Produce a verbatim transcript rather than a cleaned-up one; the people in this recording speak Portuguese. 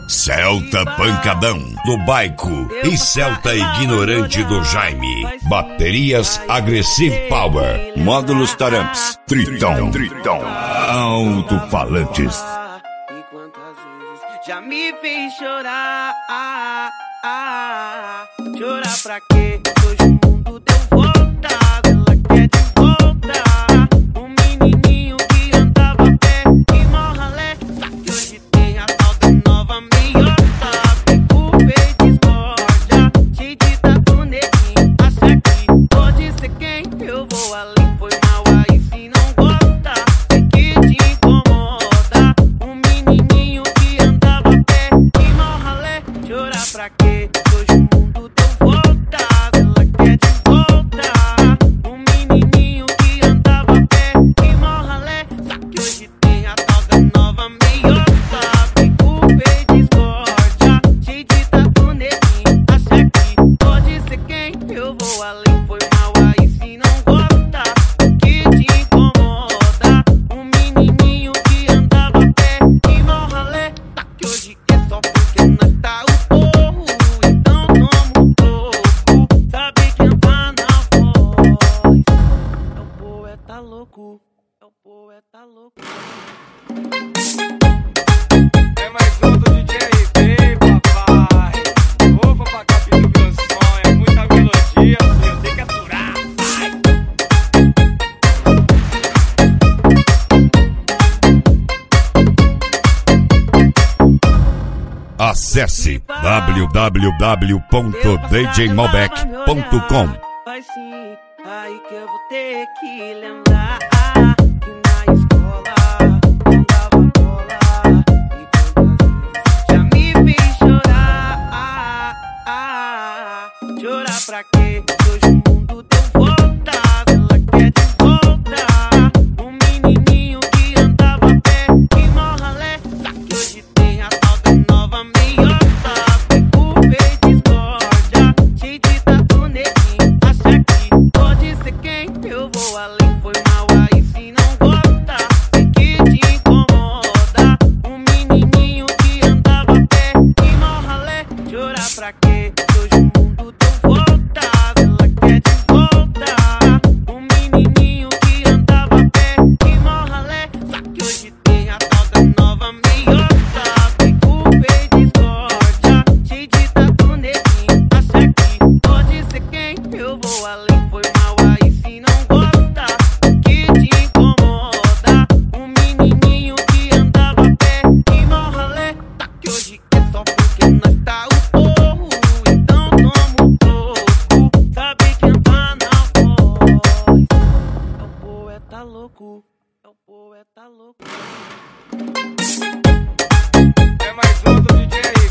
Celta Pancadão do Baico e Celta Ignorante do Jaime. Baterias Aggressive Power. Módulos Taramps. Tritão. Tritão. Alto-falantes. E quantas vezes já me fez chorar? Ah, ah, ah. Chorar pra quê? Hoje o mundo deu volta. Ela quer de volta. Um menininho que andava a pé e mó ralé. Só que hoje tem a tal da nova meiota. Fico feio discórdia, cheio de tatu neguinho. Acha que pode ser quem? Eu vou além, foi mal aí se não gosta. Sei que te incomoda. Um menininho que andava a pé e mó ralé. Chorar pra quê? Hoje o mundo deu volta. Ela quer de volta. Um menininho que andava a pé e mó ralé. Só que hoje tem a tal da nova meiota. Fico feio discórdia, cheio de tatu neguinho. Acha que pode ser quem? Eu vou além, foi mal aí se não gosta. Que te incomoda. Um menininho que andava a pé e mó ralé. Tá que hoje é só porque nós tá o porro. Então toma um troco. Sabe quem tá na voz? É o poeta louco. É o poeta louco. É mais um do D J R B, papai. Ô, vou pra cá pedir meu sonho. É muita melodia, filho. Tem que aturar, pai. Acesse w w w ponto d j malbec ponto com. Vai sim, aí que eu vou ter que lembrar que na escola não dava bola. E quantas vezes já me fez chorar? Ah, ah, chorar pra quê? Hoje o mundo deu volta. Ela quer de volta. Um menininho que andava a pé e mó ralé. Só que hoje tem a tal da nova meiota. Fico feio discórdia, cheio de tatu neguinho. Acha que pode ser quem? Eu vou além, foi mal aí se não gosta. Sei que te incomoda. Um menininho que andava a pé e mó ralé. Chorar pra quê? Hoje o mundo deu volta. Ela quer de volta. Um menininho que andava a pé e mó ralé. Só que hoje tem a tal da nova meiota. Fico feio discórdia, cheio de tatu neguinho. Acha que pode ser quem? Eu vou além, foi mal aí se não gosta. Que te incomoda. Um menininho que andava a pé e mó ralé. Tá que hoje é só porque nós tá o porro. Então toma um troco. Sabe quem tá na voz? É o poeta louco. É o poeta louco. É mais um do D J R B.